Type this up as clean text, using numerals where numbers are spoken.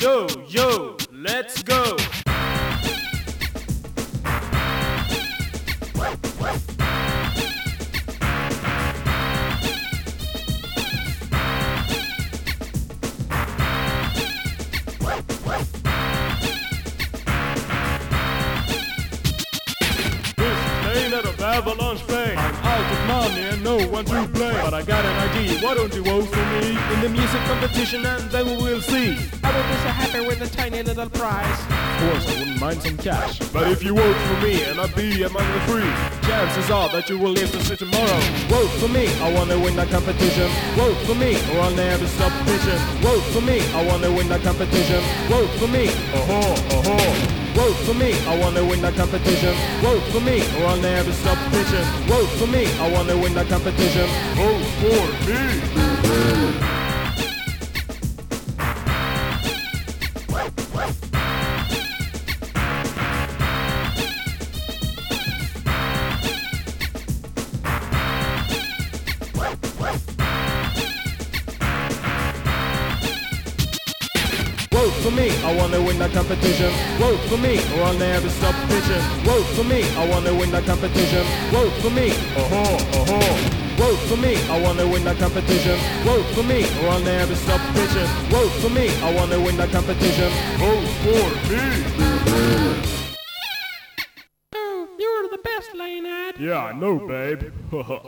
Yo, yo, let's go. Out of Avalanche Bay. I'm out of money and no one to play, but I got an idea, why don't you vote for me in the music competition and then we will see. I will be so happy with a tiny little prize. Of course I wouldn't mind some cash, but if you vote for me and I be among the free, chances are that you will live to see tomorrow. Vote for me, I wanna win that competition. Vote for me or I'll never stop pitching. Vote for me, I wanna win that competition. Vote for me, Vote for me, I wanna win that competition. Vote for me, or I'll never stop pitching. Vote for me, I wanna win that competition. Vote for me. Vote for me, I wanna win that competition. Vote for me, or I'll never stop pitching. Vote for me, I wanna win that competition. Vote for me, Vote for me, I wanna win that competition. Vote for me, or I'll never stop pitching. Vote for me, I wanna win that competition. Vote for me. Oh, you're the best, Leonard. Yeah, I know, babe.